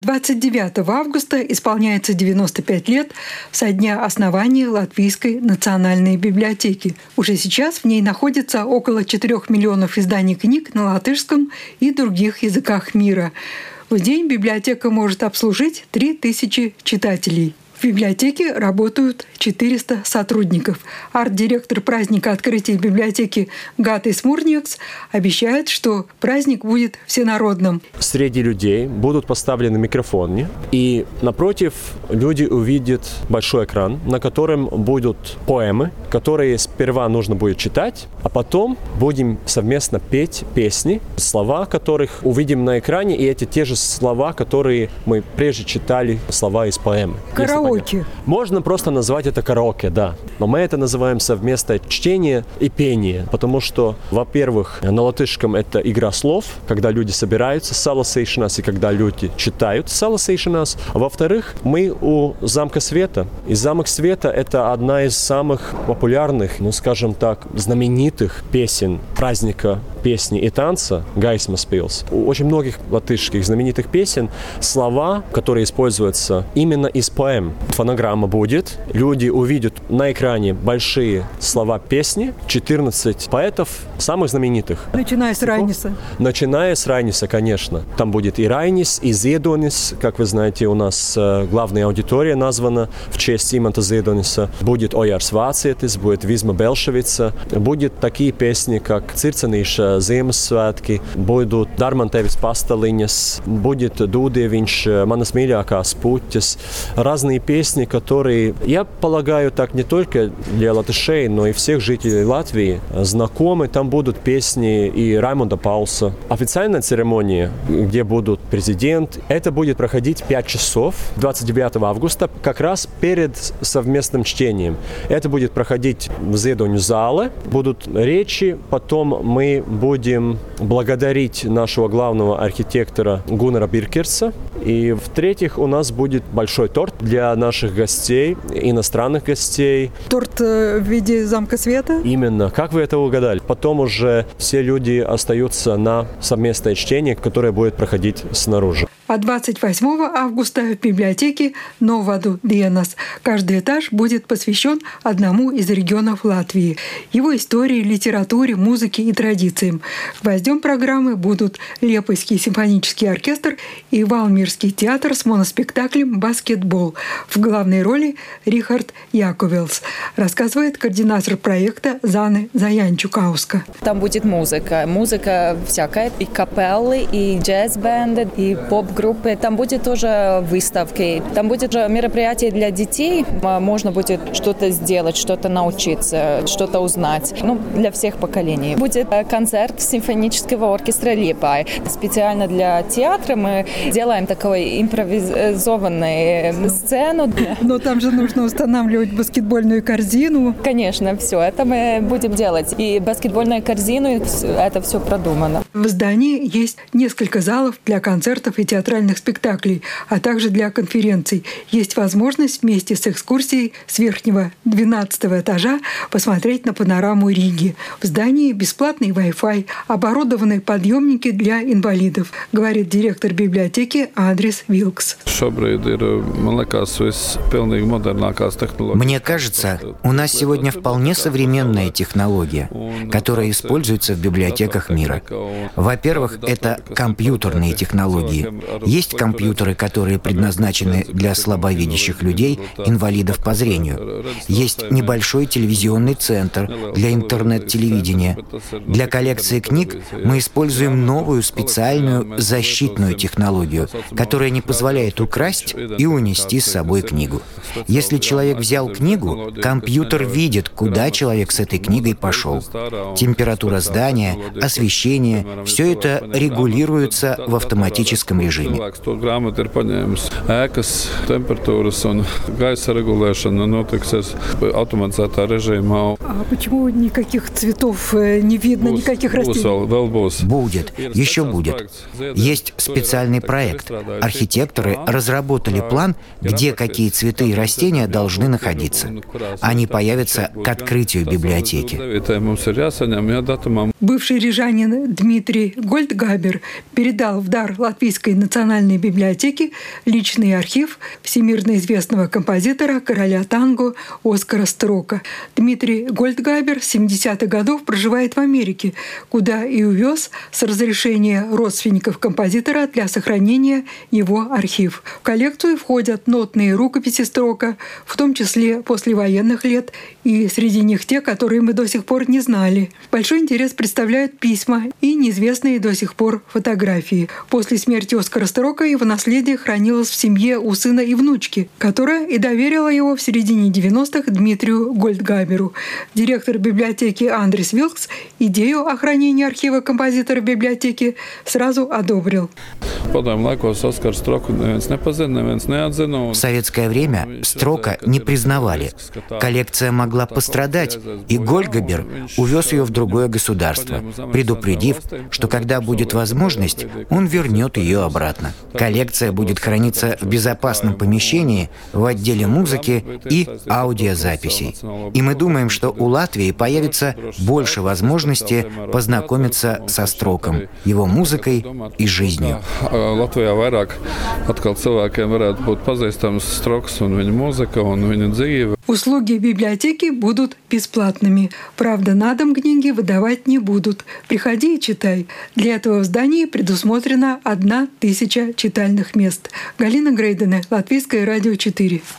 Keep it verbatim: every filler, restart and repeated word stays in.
двадцать девятого августа исполняется девяносто пять лет со дня основания Латвийской национальной библиотеки. Уже сейчас в ней находится около четырех миллионов изданий книг на латышском и других языках мира. В день библиотека может обслужить три тысячи читателей. В библиотеке работают четыреста сотрудников. Арт-директор праздника открытия библиотеки Гатис Мурниекс обещает, что праздник будет всенародным. Среди людей будут поставлены микрофоны, и напротив люди увидят большой экран, на котором будут поэмы, которые сперва нужно будет читать, а потом будем совместно петь песни, слова которых увидим на экране, и эти те же слова, которые мы прежде читали, слова из поэмы. Караоке. Можно просто назвать это караоке, да. Но мы это называем совместное чтение и пение, потому что, во-первых, на латышском это игра слов, когда люди собираются саласейшинас и когда люди читают саласейшинас. А во-вторых, мы у Замка Света. И Замок Света – это одна из самых популярных, ну, скажем так, знаменитых песен праздника песни и танца «Gaismas pils». У очень многих латышских знаменитых песен слова, которые используются именно из поэм. Фонограмма будет, люди увидят на экране большие слова песни, четырнадцать поэтов, самых знаменитых. Начиная с Райниса. Начиная с Райниса, конечно. Там будет и Райнис, и Зедонис. Как вы знаете, у нас э, главная аудитория названа в честь Иманта Зедониса. Будет Оярс Вācietis, будет Визма Белшевица. Будет такие песни, как Цирценīša Ziemassvētki, будут Darmantēvis Pastaliņas, будет Dūdieviņš, Manas mīļākās puķes. Разные песни, которые, я полагаю, так не только для латышей, но и всех жителей Латвии знакомы. Там будут песни и Раймонда Паулса. Официальная церемония, где будут президент, это будет проходить пять часов двадцать девятого августа, как раз перед совместным чтением. Это будет проходить в Зедоņu зале, будут речи, потом мы будем благодарить нашего главного архитектора Гуннара Биркерса. И в-третьих, у нас будет большой торт для наших гостей, иностранных гостей. Торт в виде Замка Света? Именно. Как вы это угадали? Потом уже все люди остаются на совместное чтение, которое будет проходить снаружи. А двадцать восьмого августа в библиотеке Новаду Dienas каждый этаж будет посвящен одному из регионов Латвии, его истории, литературе, музыке и традициям. Гвоздем программы будут Лепойский симфонический оркестр и Валмирский театр с моноспектаклем «Баскетбол». В главной роли Рихард Яковелс, рассказывает координатор проекта Заны Заянчукауска. Там будет музыка. Музыка всякая. И капеллы, и джаз-бенды, и поп-группы. Там будет тоже выставки. Там будет же мероприятие для детей. Можно будет что-то сделать, что-то научиться, что-то узнать. Ну, для всех поколений. Будет концерт симфонического оркестра Лепай. Специально для театра мы делаем такую импровизованную сцену. Но там же нужно устанавливать баскетбольную корзину. Конечно, все это мы будем делать. И баскетбольную корзину, это все продумано. В здании есть несколько залов для концертов и театральных спектаклей, а также для конференций. Есть возможность вместе с экскурсией с верхнего двенадцатого этажа посмотреть на панораму Риги. В здании бесплатный Wi-Fi, оборудованы подъемники для инвалидов, говорит директор библиотеки Андрис Вилкс. Мне кажется, у нас сегодня вполне современная технология, которая используется в библиотеках мира. Во-первых, это компьютерные технологии. Есть компьютеры, которые предназначены для слабовидящих людей, инвалидов по зрению. Есть небольшой телевизионный центр для интернет-телевидения. Для коллекции книг мы используем новую специальную защитную технологию, которая не позволяет украсть и унести с собой книгу. Если человек взял книгу, компьютер видит, куда человек с этой книгой пошел. Температура здания, освещение – все это регулируется в автоматическом режиме. А почему никаких цветов не видно, никаких растений? Будет, еще будет. Есть специальный проект. Архитекторы разработали план, где какие цветы и растения должны находиться. Они появятся к открытию библиотеки. Бывший рижанин Дмитрий Гольдгабер передал в дар Латвийской национальной библиотеке личный архив всемирно известного композитора, короля танго Оскара Строка. Дмитрий Гольдгабер с семидесятых годов проживает в Америке, куда и увез с разрешения родственников композитора для сохранения его архив. В коллекцию входят нотные рукописи Строка, в том числе послевоенных лет, и среди них те, которые мы до сих пор не знали. Большой интерес представляют письма и неизвестные до сих пор фотографии. После смерти Оскара Строка его наследие хранилось в семье у сына и внучки, которая и доверила его в середине девяностых Дмитрию Гольдгаберу. Директор библиотеки Андрис Вилкс идею о хранении архива композитора библиотеки сразу одобрил. В советское время Строка не признавали. Коллекция могла пострадать, и Гольдгабер увез ее в другое государство, предупредив, что когда будет возможность, он вернет ее обратно. Коллекция будет храниться в безопасном помещении в отделе музыки и аудиозаписей. И мы думаем, что у Латвии появится больше возможности познакомиться со Строком, его музыкой и жизнью. Услуги библиотеки будут бесплатными. Правда, на дом книги выдавать не будут. Приходи и читай. Для этого в здании предусмотрена одна тысяча читальных мест. Галина Грейдене, Латвийское радио четыре.